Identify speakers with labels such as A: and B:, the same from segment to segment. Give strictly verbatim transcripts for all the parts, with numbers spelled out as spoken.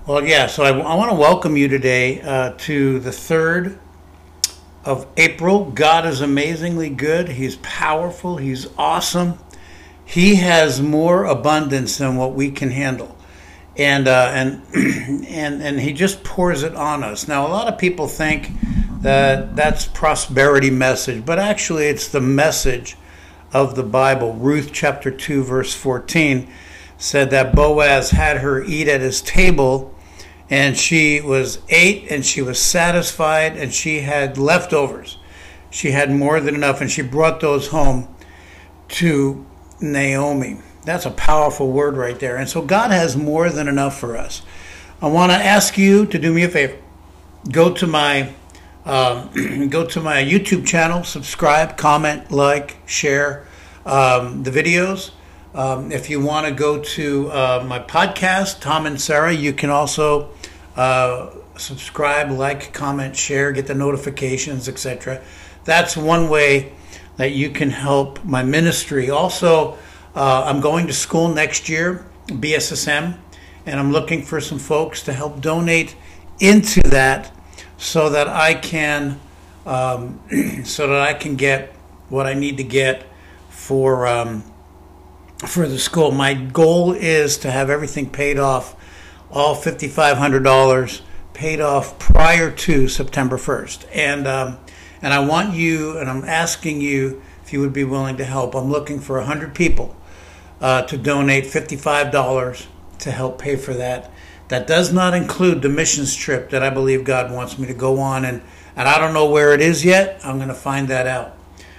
A: Well, yeah, so I, I want to welcome you today uh, to the third of April. God is amazingly good. He's powerful. He's awesome. He has more abundance than what we can handle. And, uh, and, and, and he just pours it on us. Now, a lot of people think that that's prosperity message, but actually it's the message of the Bible. Ruth chapter two, verse fourteen said that Boaz had her eat at his table, and she was ate and she was satisfied and she had leftovers. She had more than enough, and she brought those home to Naomi. That's a powerful word right there. And so God has more than enough for us. I want to ask you to do me a favor. Go to my um, go to my YouTube channel, subscribe, comment, like, share um, the videos. Um, if you want to go to uh, my podcast, Tom and Sarah, you can also uh, subscribe, like, comment, share, get the notifications, et cetera. That's one way that you can help my ministry. Also, uh, I'm going to school next year, B S S M, and I'm looking for some folks to help donate into that so that I can um, so that I can get what I need to get for. Um, for the school. My goal is to have everything paid off, all five thousand five hundred dollars paid off prior to September first. And um, and I want you, and I'm asking you if you would be willing to help. I'm looking for one hundred people uh, to donate fifty-five dollars to help pay for that. That does not include the missions trip that I believe God wants me to go on, and, and I don't know where it is yet. I'm going to find that out.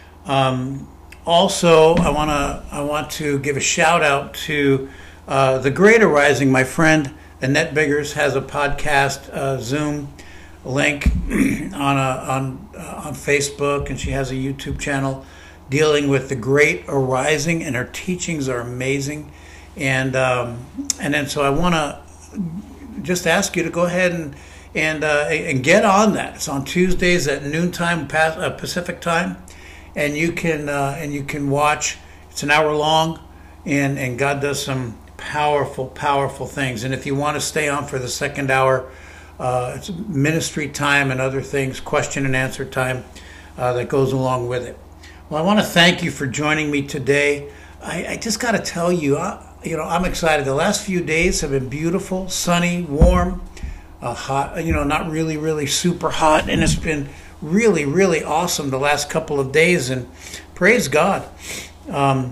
A: Um, Also, I want to I want to give a shout out to uh, the Greater Rising. My friend Annette Biggers has a podcast uh, Zoom link on a, on uh, on Facebook, and she has a YouTube channel dealing with the Great Arising, and her teachings are amazing. And um, and then so I want to just ask you to go ahead and and uh, and get on that. It's on Tuesdays at noontime Pacific time. And you can uh, and you can watch. It's an hour long, and and God does some powerful, powerful things. And if you want to stay on for the second hour, uh, it's ministry time and other things, question and answer time uh, that goes along with it. Well, I want to thank you for joining me today. I, I just got to tell you, I, you know, I'm excited. The last few days have been beautiful, sunny, warm, uh, hot. You know, not really, really super hot, and it's been really, really awesome the last couple of days, and praise God. Um,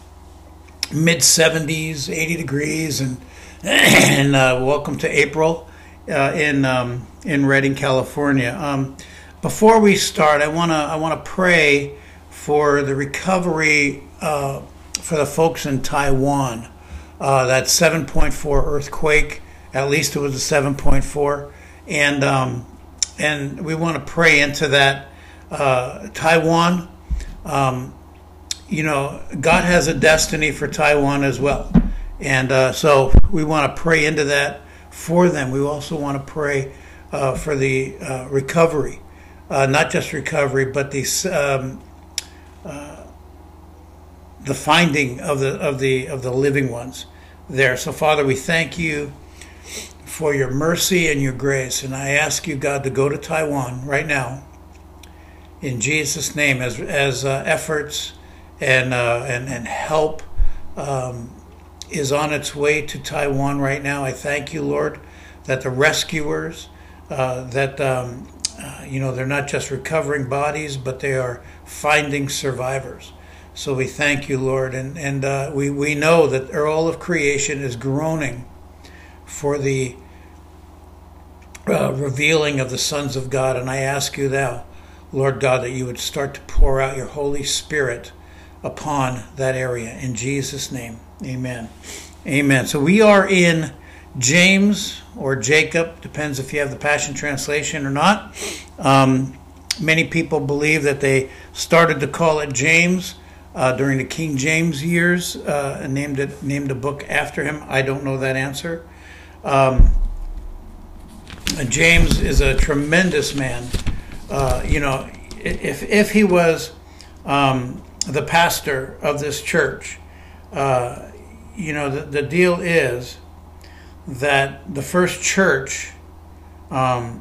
A: mid seventies, eighty degrees, and and uh, welcome to April uh, in um, in Redding, California. Um, before we start, I wanna I wanna pray for the recovery uh, for the folks in Taiwan. Uh, that seven point four earthquake, at least it was a seven point four, and um, And we want to pray into that. Uh, Taiwan, um, you know, God has a destiny for Taiwan as well. And uh, so we want to pray into that for them. We also want to pray uh, for the uh, recovery, uh, not just recovery, but the, um, uh, the finding of the, of, the, of the living ones there. So, Father, we thank you for your mercy and your grace. And I ask you, God, to go to Taiwan right now in Jesus' name as as uh, efforts and, uh, and, and help um, is on its way to Taiwan right now. I thank you, Lord, that the rescuers, uh, that, um, uh, you know, they're not just recovering bodies, but they are finding survivors. So we thank you, Lord. And, and uh, we, we know that all of creation is groaning for the Uh, revealing of the sons of God. And I ask you now, Lord God, that you would start to pour out your Holy Spirit upon that area. In Jesus' name, amen. Amen. So we are in James, or Jacob, depends if you have the Passion Translation or not. Um, many people believe that they started to call it James uh, during the King James years uh, and named it named a book after him. I don't know that answer. Um, James is a tremendous man. Uh, you know, if if he was um, the pastor of this church, uh, you know, the, the deal is that the first church um,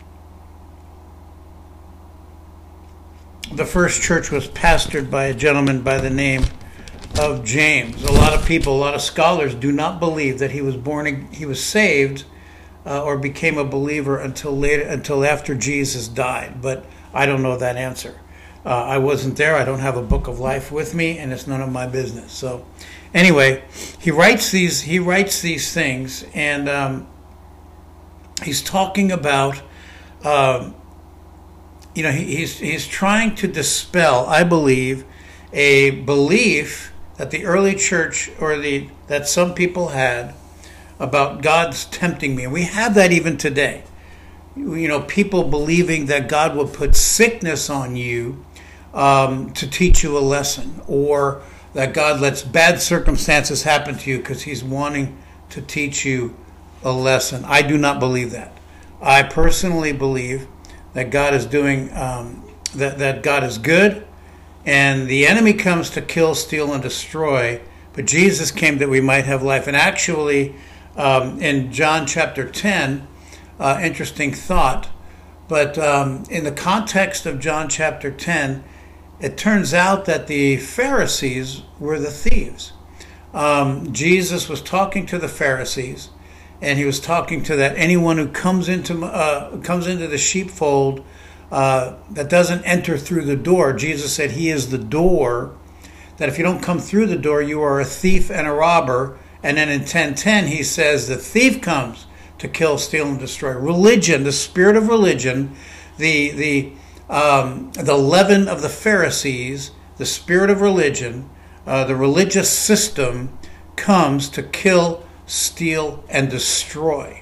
A: the first church was pastored by a gentleman by the name of James. A lot of people, a lot of scholars do not believe that he was born, he was saved uh, or became a believer until later, until after Jesus died. But I don't know that answer. Uh, I wasn't there. I don't have a book of life with me, and it's none of my business. So, anyway, he writes these. He writes these things, and um, he's talking about. Um, you know, he, he's he's trying to dispel, I believe, a belief that the early church or the that some people had about God's tempting me, and we have that even today. You know, people believing that God will put sickness on you um, to teach you a lesson, or that God lets bad circumstances happen to you because He's wanting to teach you a lesson. I do not believe that. I personally believe that God is doing um, that. That God is good, and the enemy comes to kill, steal, and destroy. But Jesus came that we might have life. And actually, um, in John chapter ten. Uh, interesting thought, but um, in the context of John chapter ten, it turns out that the Pharisees were the thieves. Um, Jesus was talking to the Pharisees, and he was talking to that anyone who comes into uh, comes into the sheepfold uh, that doesn't enter through the door. Jesus said he is the door. That if you don't come through the door, you are a thief and a robber. And then in ten ten, he says the thief comes to kill, steal, and destroy. Religion, the spirit of religion, the the um, the leaven of the Pharisees, the spirit of religion, uh, the religious system comes to kill, steal, and destroy.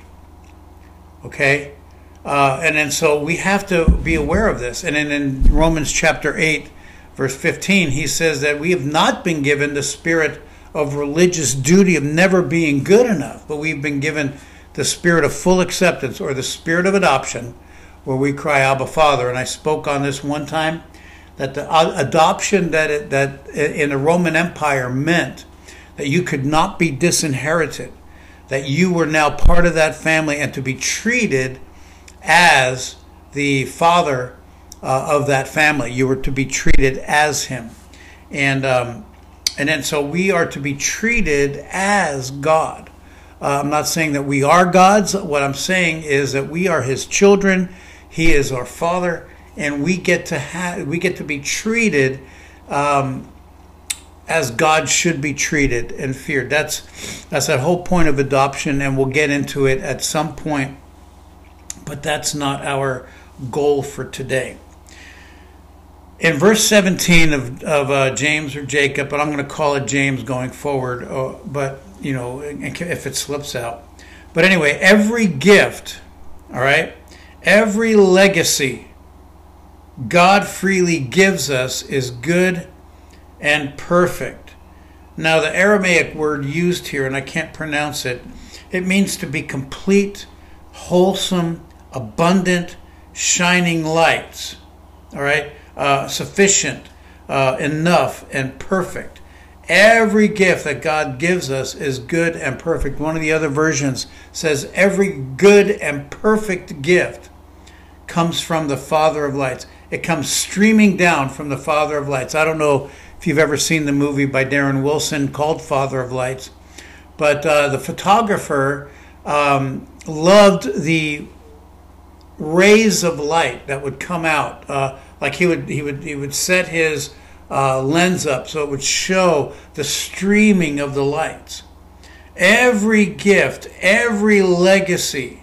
A: Okay, uh, and then so we have to be aware of this. And then in Romans chapter eight, verse fifteen, he says that we have not been given the spirit of religious duty of never being good enough, but we've been given the spirit of full acceptance, or the spirit of adoption, where we cry, Abba, Father. And I spoke on this one time, that the adoption that it, that in the Roman Empire meant that you could not be disinherited, that you were now part of that family and to be treated as the father uh, of that family. You were to be treated as him. And, um, and then so we are to be treated as God. Uh, I'm not saying that we are God's. What I'm saying is that we are His children. He is our Father, and we get to have we get to be treated um, as God should be treated and feared. That's that's that whole point of adoption, and we'll get into it at some point. But that's not our goal for today. In verse seventeen of of uh, James or Jacob, but I'm going to call it James going forward. Uh, but you know, if it slips out. But anyway, every gift, all right, every legacy God freely gives us is good and perfect. Now, the Aramaic word used here, and I can't pronounce it, it means to be complete, wholesome, abundant, shining lights, all right, uh, sufficient, uh, enough, and perfect. Every gift that God gives us is good and perfect. One of the other versions says every good and perfect gift comes from the Father of lights. It comes streaming down from the Father of lights. I don't know if you've ever seen the movie by Darren Wilson called Father of Lights, but uh, the photographer um, loved the rays of light that would come out. Uh, like he would, he would, he would set his Uh, lens up so it would show the streaming of the lights. Every gift, every legacy,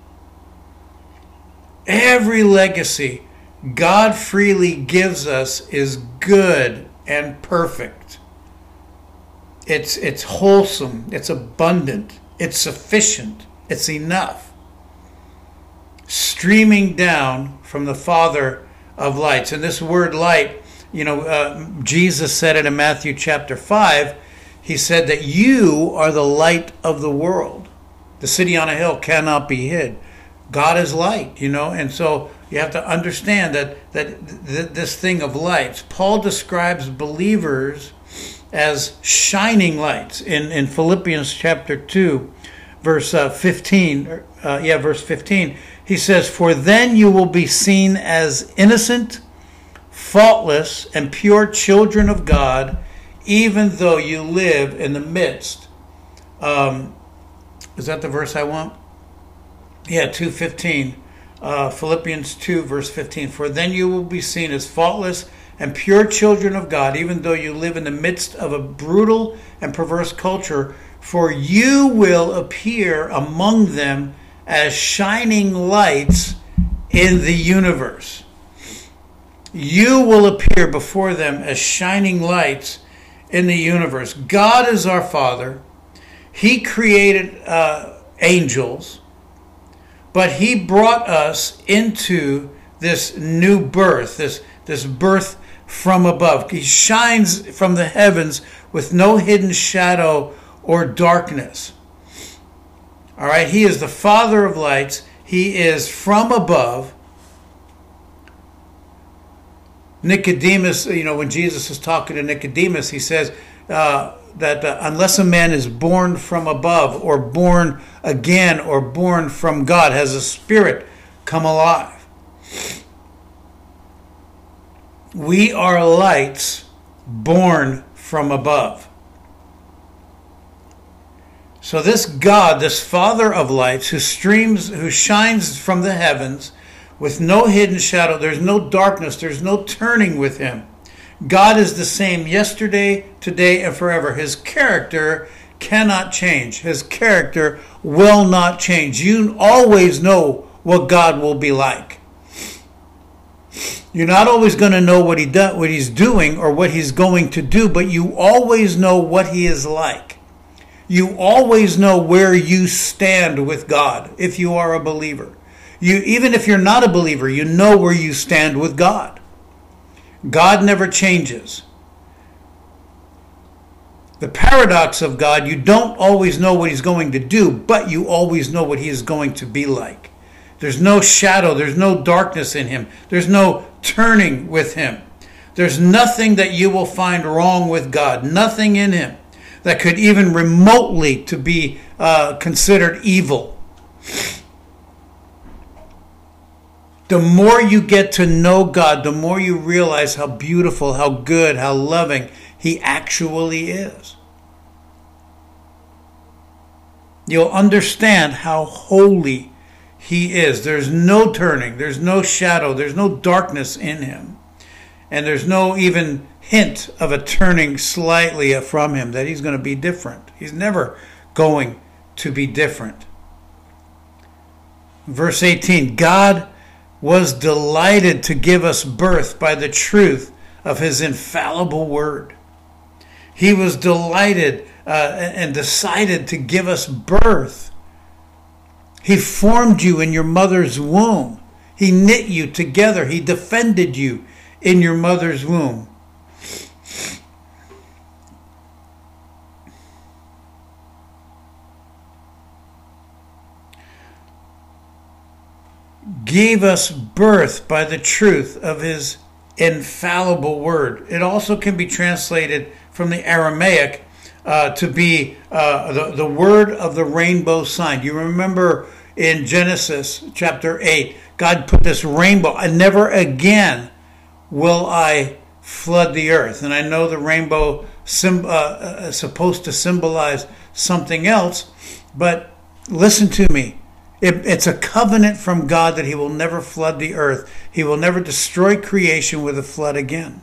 A: every legacy God freely gives us is good and perfect. It's it's wholesome, it's abundant, it's sufficient, it's enough. Streaming down from the Father of lights. And this word light, you know, uh, Jesus said it in Matthew chapter five. He said that you are the light of the world. The city on a hill cannot be hid. God is light, you know, and so you have to understand that that th- this thing of lights. Paul describes believers as shining lights in, in Philippians chapter two, verse uh, fifteen. Uh, yeah, verse fifteen. He says, "For then you will be seen as innocent, faultless, and pure children of God, even though you live in the midst." Um, is that the verse I want? Yeah, two fifteen. Uh, Philippians two, verse fifteen. "For then you will be seen as faultless and pure children of God, even though you live in the midst of a brutal and perverse culture, for you will appear among them as shining lights in the universe." You will appear before them as shining lights in the universe. God is our Father. He created uh, angels. But he brought us into this new birth, this, this birth from above. He shines from the heavens with no hidden shadow or darkness. All right, he is the Father of lights. He is from above. Nicodemus, you know, when Jesus is talking to Nicodemus, he says uh, that uh, unless a man is born from above or born again or born from God, has a spirit come alive. We are lights born from above. So this God, this Father of lights, who streams, who shines from the heavens with no hidden shadow, there's no darkness, there's no turning with him. God is the same yesterday, today, and forever. His character cannot change. His character will not change. You always know what God will be like. You're not always going to know what he do, what he's doing or what he's going to do, but you always know what he is like. You always know where you stand with God if you are a believer. You, even if you're not a believer, you know where you stand with God. God never changes. The paradox of God, you don't always know what he's going to do, but you always know what he is going to be like. There's no shadow, there's no darkness in him. There's no turning with him. There's nothing that you will find wrong with God, nothing in him that could even remotely to be uh, considered evil. The more you get to know God, the more you realize how beautiful, how good, how loving he actually is. You'll understand how holy he is. There's no turning, there's no shadow, there's no darkness in him. And there's no even hint of a turning slightly from him, that he's going to be different. He's never going to be different. Verse eighteen, God was delighted to give us birth by the truth of his infallible word. He was delighted uh, and decided to give us birth. He formed you in your mother's womb. He knit you together. He defended you in your mother's womb. Gave us birth by the truth of his infallible word. It also can be translated from the Aramaic uh, to be uh, the, the word of the rainbow sign. You remember in Genesis chapter eight, God put this rainbow, and never again will I flood the earth. And I know the rainbow sim- uh, is supposed to symbolize something else, but listen to me. It, it's a covenant from God that he will never flood the earth. He will never destroy creation with a flood again.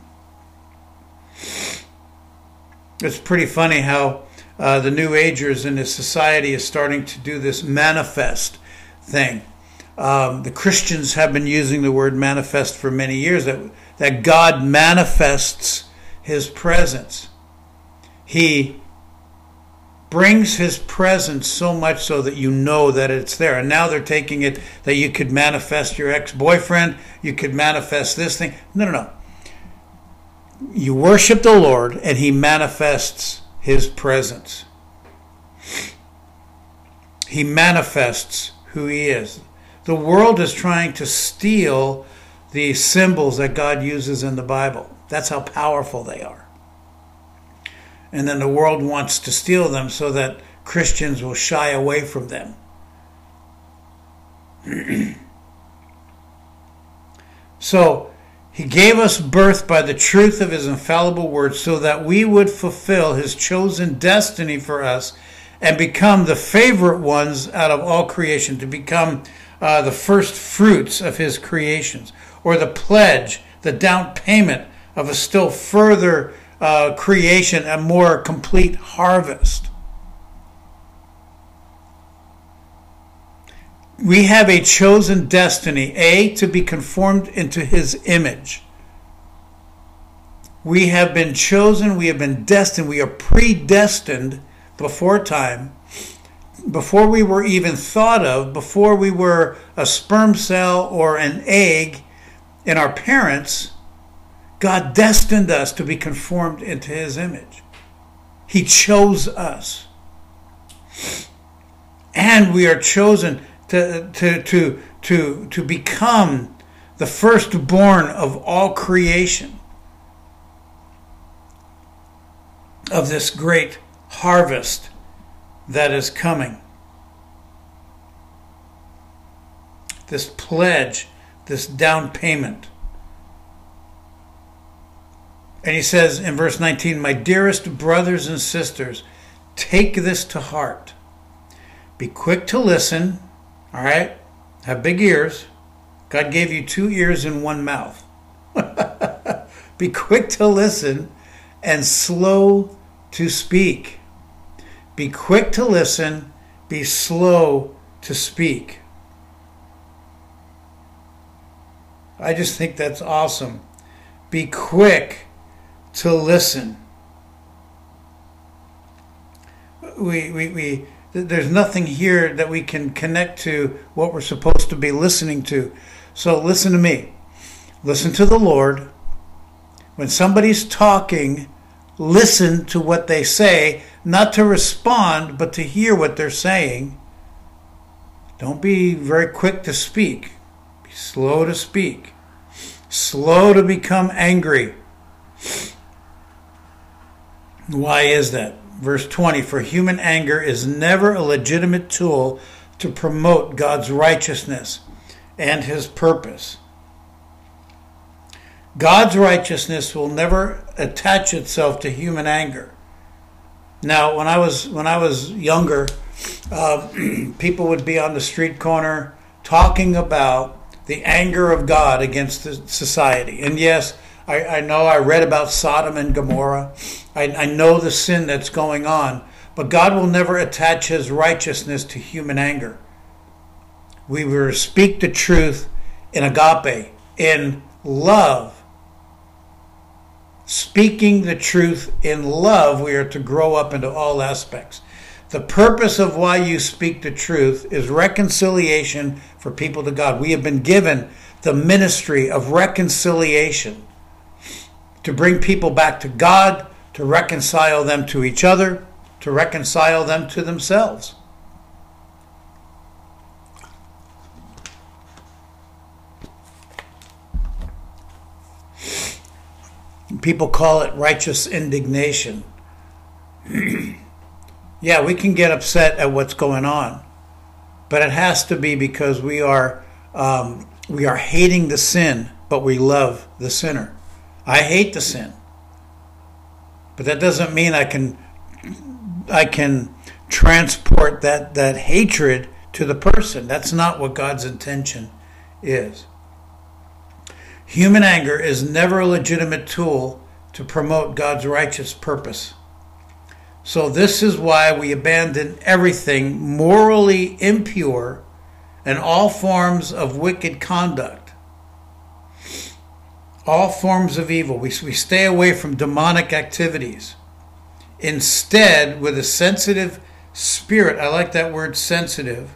A: It's pretty funny how uh, the New Agers in this society is starting to do this manifest thing. Um, the Christians have been using the word manifest for many years, that, that God manifests his presence. He brings his presence so much so that you know that it's there. And now they're taking it that you could manifest your ex-boyfriend, you could manifest this thing. No, no, no. You worship the Lord and he manifests his presence. He manifests who he is. The world is trying to steal the symbols that God uses in the Bible. That's how powerful they are. And then the world wants to steal them so that Christians will shy away from them. So, he gave us birth by the truth of his infallible word so that we would fulfill his chosen destiny for us and become the favorite ones out of all creation, to become uh, the first fruits of his creations, or the pledge, the down payment of a still further uh, creation, a more complete harvest. We have a chosen destiny, A, to be conformed into his image. We have been chosen, we have been destined, we are predestined before time, before we were even thought of, before we were a sperm cell or an egg in our parents. God destined us to be conformed into his image. He chose us. And we are chosen to, to, to, to, to become the firstborn of all creation, of this great harvest that is coming. This pledge, this down payment. And he says in verse nineteen, my dearest brothers and sisters, take this to heart. Be quick to listen. All right? Have big ears. God gave you two ears and one mouth. Be quick to listen and slow to speak. Be quick to listen. Be slow to speak. I just think that's awesome. Be quick to listen. We, we, we, there's nothing here that we can connect to what we're supposed to be listening to. So listen to me. Listen to the Lord. When somebody's talking, listen to what they say, not to respond, but to hear what they're saying. Don't be very quick to speak. Be slow to speak. Slow to become angry. Why is that? Verse twenty, for human anger is never a legitimate tool to promote God's righteousness and his purpose. God's righteousness will never attach itself to human anger. Now, when I was when I was younger, uh, people would be on the street corner talking about the anger of God against the society. And yes, I, I know I read about Sodom and Gomorrah. I, I know the sin that's going on. But God will never attach his righteousness to human anger. We will speak the truth in agape, in love. Speaking the truth in love, we are to grow up into all aspects. The purpose of why you speak the truth is reconciliation for people to God. We have been given the ministry of reconciliation to bring people back to God, to reconcile them to each other, to reconcile them to themselves. People call it righteous indignation. Yeah, we can get upset at what's going on, but it has to be because we are um, we are hating the sin, but we love the sinner. I hate the sin, but that doesn't mean I can I can transport that that hatred to the person. That's not what God's intention is. Human anger is never a legitimate tool to promote God's righteous purpose. So this is why we abandon everything morally impure and all forms of wicked conduct. All forms of evil. We, we stay away from demonic activities. Instead, with a sensitive spirit, I like that word sensitive,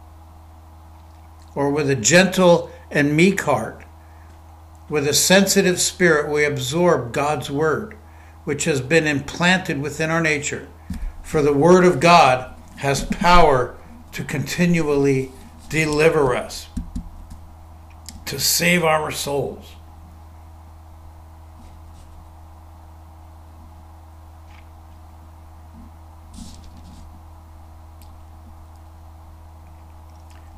A: or with a gentle and meek heart, with a sensitive spirit, we absorb God's word, which has been implanted within our nature. For the word of God has power to continually deliver us, to save our souls.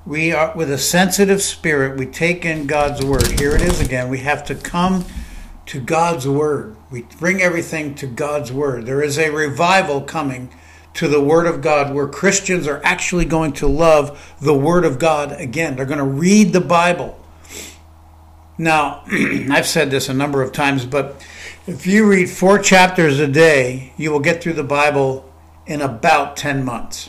A: We are, with a sensitive spirit, we take in God's word. Here it is again. We have to come to God's word. We bring everything to God's word. There is a revival coming to the word of God where Christians are actually going to love the word of God again. They're going to read the Bible. Now, I've said this a number of times, but if you read four chapters a day, you will get through the Bible in about ten months.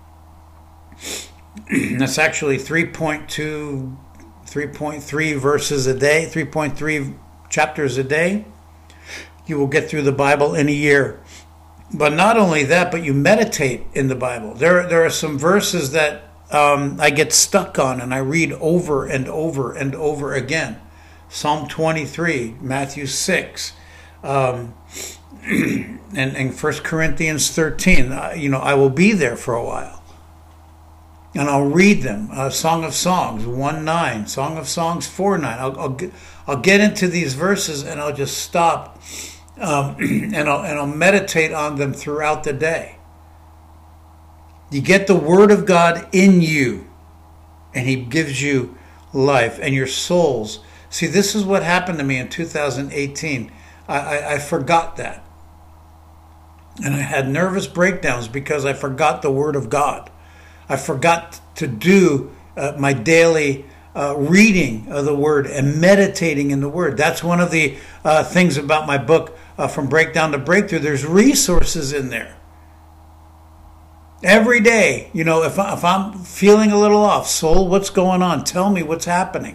A: That's actually three point two, three point three verses a day, three point three chapters a day. You will get through the Bible in a year. But not only that, but you meditate in the Bible. There, there are some verses that um, I get stuck on and I read over and over and over again. Psalm twenty-three, Matthew six, um, and, and First Corinthians thirteen. Uh, you know, I will be there for a while. And I'll read them. Uh, Song of Songs, one nine. Song of Songs, four nine. I'll, I'll, get, I'll get into these verses and I'll just stop um, and, I'll, and I'll meditate on them throughout the day. You get the Word of God in you and He gives you life and your souls. See, this is what happened to me in two thousand eighteen. I, I, I forgot that. And I had nervous breakdowns because I forgot the Word of God. I forgot to do uh, my daily uh, reading of the Word and meditating in the Word. That's one of the uh, things about my book, uh, From Breakdown to Breakthrough. There's resources in there. Every day, you know, if, I, if I'm feeling a little off, soul, what's going on? Tell me what's happening.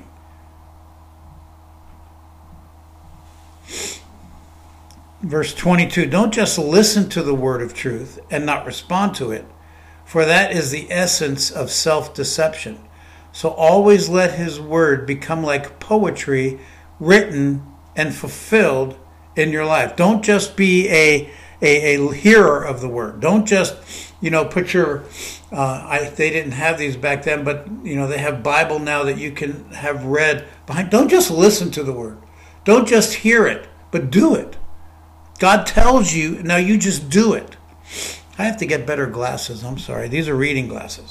A: Verse twenty-two, don't just listen to the word of truth and not respond to it, for that is the essence of self-deception. So always let His word become like poetry written and fulfilled in your life. Don't just be a, a, a hearer of the word. Don't just, you know, put your, uh, I, they didn't have these back then, but, you know, they have Bible now that you can have read behind. Don't just listen to the word. Don't just hear it, but do it. God tells you, now you just do it. I have to get better glasses. I'm sorry. These are reading glasses.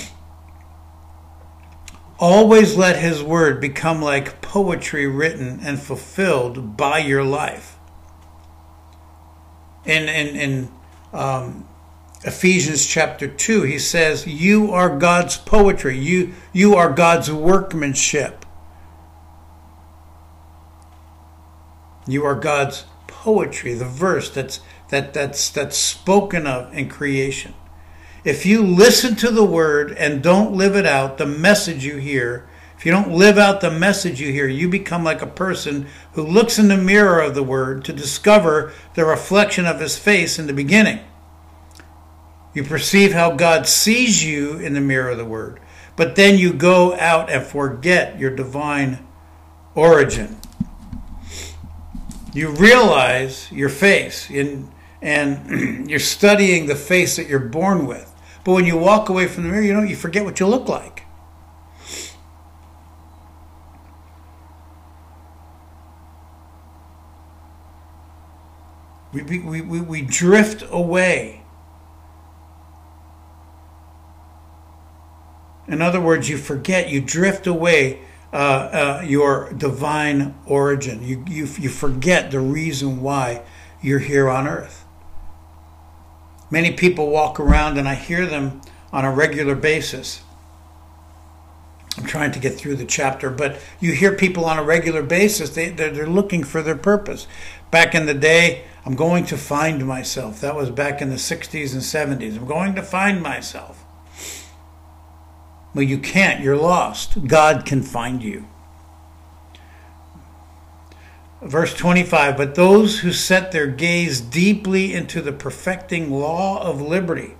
A: Always let His word become like poetry written and fulfilled by your life. In, in, in um, Ephesians chapter two, he says, you are God's poetry. You, you are God's workmanship. You are God's poetry, the verse that's that that's that's spoken of in creation. If you listen to the word and don't live it out, the message you hear, if you don't live out the message you hear, you become like a person who looks in the mirror of the word to discover the reflection of His face in the beginning. You perceive how God sees you in the mirror of the word, but then you go out and forget your divine origin. You realize your face, in, and you're studying the face that you're born with. But when you walk away from the mirror, you know, you forget what you look like. We, we, we, we drift away. In other words, you forget, you drift away Uh, uh, your divine origin. You, you, you forget the reason why you're here on earth. Many people walk around, and I hear them on a regular basis. I'm trying to get through the chapter, but you hear people on a regular basis, they, they're, they're looking for their purpose. Back in the day, I'm going to find myself. That was back in the sixties and seventies. I'm going to find myself. Well, you can't. You're lost. God can find you. Verse twenty-five, but those who set their gaze deeply into the perfecting law of liberty.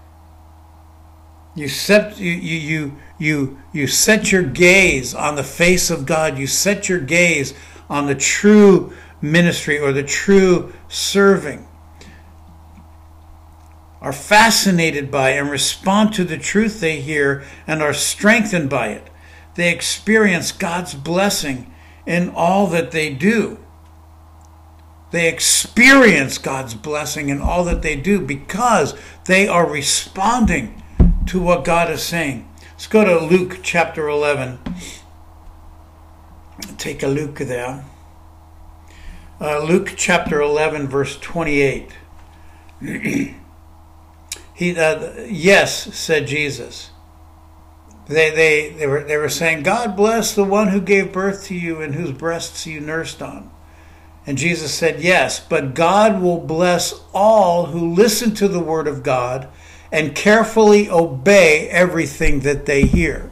A: You set, you, you, you, you set your gaze on the face of God. You set your gaze on the true ministry or the true serving. Are fascinated by and respond to the truth they hear and are strengthened by it. They experience God's blessing in all that they do. They experience God's blessing in all that they do because they are responding to what God is saying. Let's go to Luke chapter eleven. Take a look there. Uh, Luke chapter eleven, verse twenty-eight. he, uh, yes, said Jesus. They, they, they were, they were saying, God bless the one who gave birth to you and whose breasts you nursed on. And Jesus said, yes, but God will bless all who listen to the word of God and carefully obey everything that they hear.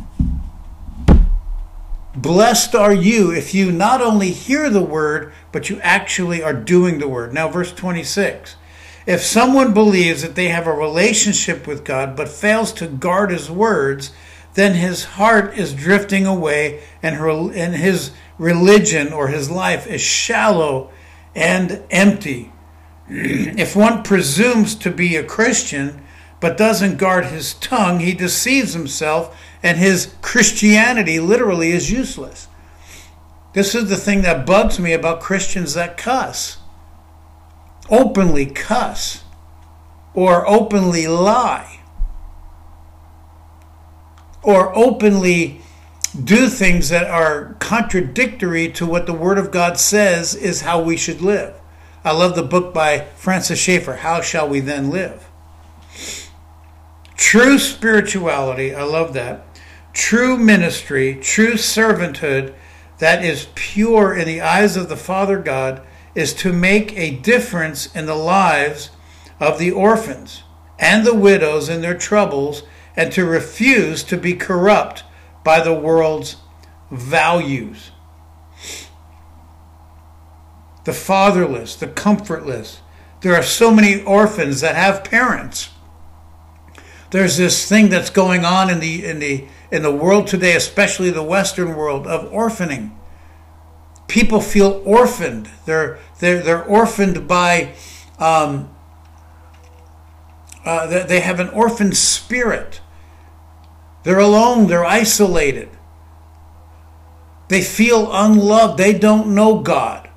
A: Blessed are you if you not only hear the word, but you actually are doing the word. Now, verse twenty-six. If someone believes that they have a relationship with God, but fails to guard his words, then his heart is drifting away, and, her, and his religion or his life is shallow and empty. If one presumes to be a Christian, but doesn't guard his tongue, he deceives himself, and his Christianity literally is useless. This is the thing that bugs me about Christians that cuss. Openly cuss. Or openly lie. Or openly do things that are contradictory to what the Word of God says is how we should live. I love the book by Francis Schaeffer, How Shall We Then Live? True spirituality, I love that. True ministry, true servanthood that is pure in the eyes of the Father God is to make a difference in the lives of the orphans and the widows in their troubles, and to refuse to be corrupt by the world's values. The fatherless, the comfortless. There are so many orphans that have parents. There's this thing that's going on in the in the in the world today, especially the Western world, of orphaning. People feel orphaned. They're they're they're orphaned by. Um, uh, they, they have an orphan spirit. They're alone. They're isolated. They feel unloved. They don't know God.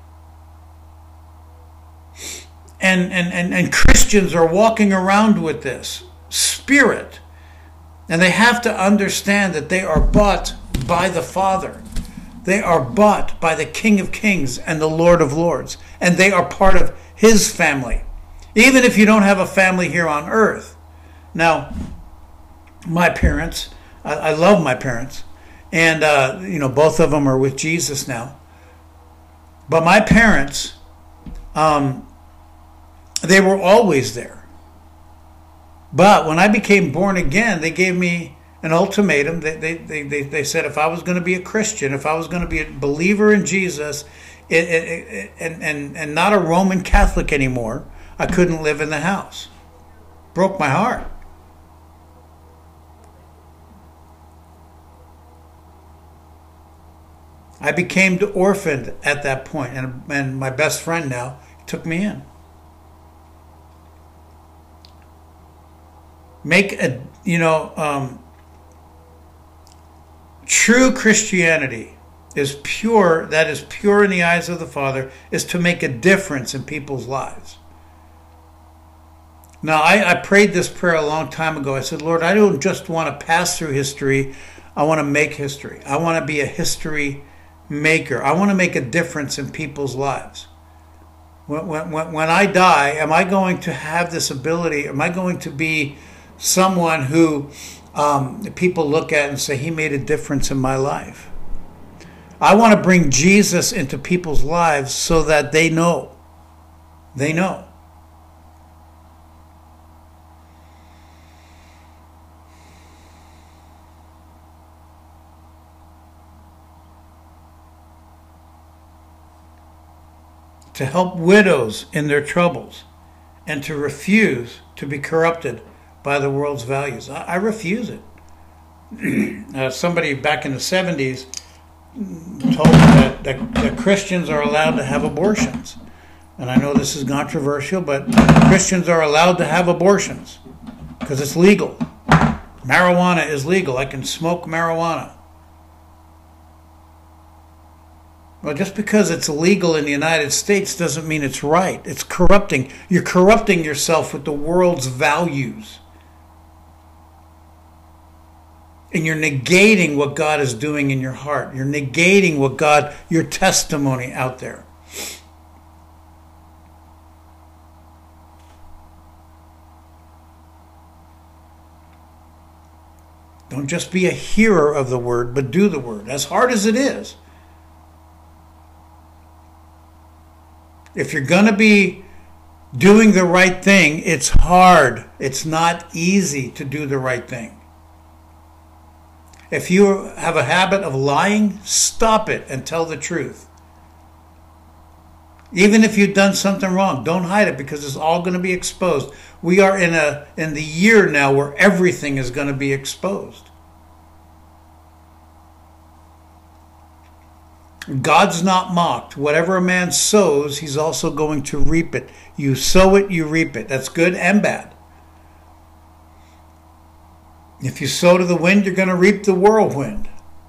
A: And and and, and Christians are walking around with this spirit. And they have to understand that they are bought by the Father. They are bought by the King of Kings and the Lord of Lords. And they are part of His family. Even if you don't have a family here on earth. Now, my parents, I, I love my parents. And, uh, you know, both of them are with Jesus now. But my parents, um, they were always there. But when I became born again, they gave me an ultimatum. They, they, they, they, they said if I was going to be a Christian, if I was going to be a believer in Jesus, it, it, it, and, and, and not a Roman Catholic anymore, I couldn't live in the house. Broke my heart. I became orphaned at that point, and, and my best friend now took me in. Make a, you know, um, true Christianity is pure, that is pure in the eyes of the Father, is to make a difference in people's lives. Now, I, I prayed this prayer a long time ago. I said, Lord, I don't just want to pass through history. I want to make history. I want to be a history maker. I want to make a difference in people's lives. When, when, when I die, am I going to have this ability? Am I going to be someone who um, people look at and say, he made a difference in my life? I want to bring Jesus into people's lives so that they know. They know. To help widows in their troubles and to refuse to be corrupted by the world's values. I, I refuse it. uh, somebody back in the seventies told me that, that, that Christians are allowed to have abortions. And I know this is controversial, but Christians are allowed to have abortions because it's legal. Marijuana is legal. I can smoke marijuana. Well, just because it's legal in the United States doesn't mean it's right. It's corrupting. You're corrupting yourself with the world's values. And you're negating what God is doing in your heart. You're negating what God, your testimony out there. Don't just be a hearer of the word, but do the word, as hard as it is. If you're going to be doing the right thing, it's hard. It's not easy to do the right thing. If you have a habit of lying, stop it and tell the truth. Even if you've done something wrong, don't hide it, because it's all going to be exposed. We are in a in the year now where everything is going to be exposed. God's not mocked. Whatever a man sows, he's also going to reap it. You sow it, you reap it. That's good and bad. If you sow to the wind, you're going to reap the whirlwind.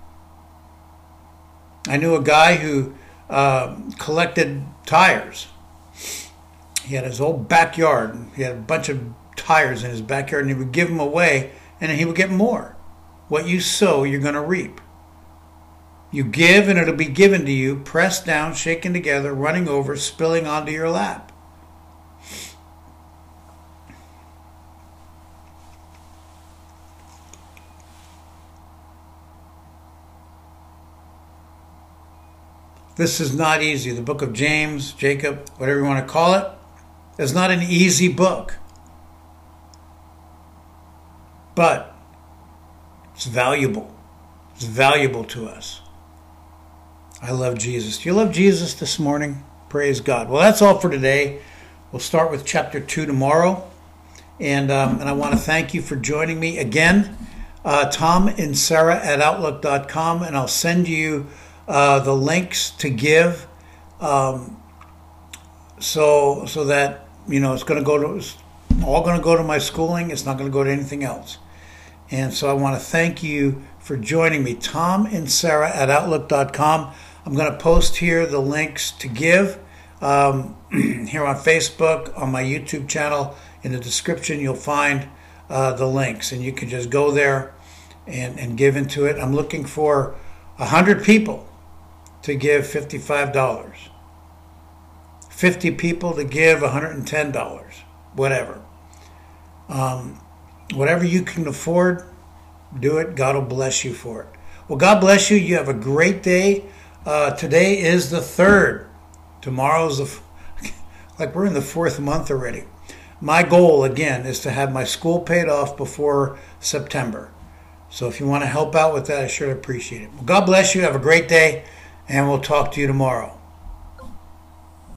A: I knew a guy who uh, collected tires. He had his whole backyard. He had a bunch of tires in his backyard, and he would give them away, and then he would get more. What you sow, you're going to reap. You give, and it'll be given to you, pressed down, shaken together, running over, spilling onto your lap. This is not easy. The book of James, Jacob, whatever you want to call it, is not an easy book. But it's valuable. It's valuable to us. I love Jesus. Do you love Jesus this morning? Praise God. Well, that's all for today. We'll start with chapter two tomorrow. And, um, and I want to thank you for joining me again. Uh, Tom and Sarah at outlook dot com, and I'll send you uh, the links to give, um, so so that, you know, it's going to go to, it's all going to go to my schooling. It's not going to go to anything else. And so I want to thank you for joining me. Tom and Sarah at outlook dot com. I'm going to post here the links to give um, here on Facebook, on my YouTube channel. In the description, you'll find uh, the links, and you can just go there and, and give into it. I'm looking for one hundred people to give fifty-five dollars. fifty people to give one hundred ten dollars. Whatever. Um, whatever you can afford, do it. God will bless you for it. Well, God bless you. You have a great day. Uh, today is the third. Tomorrow's the, f- like we're in the fourth month already. My goal, again, is to have my school paid off before September. So if you want to help out with that, I sure appreciate it. Well, God bless you. Have a great day, and we'll talk to you tomorrow.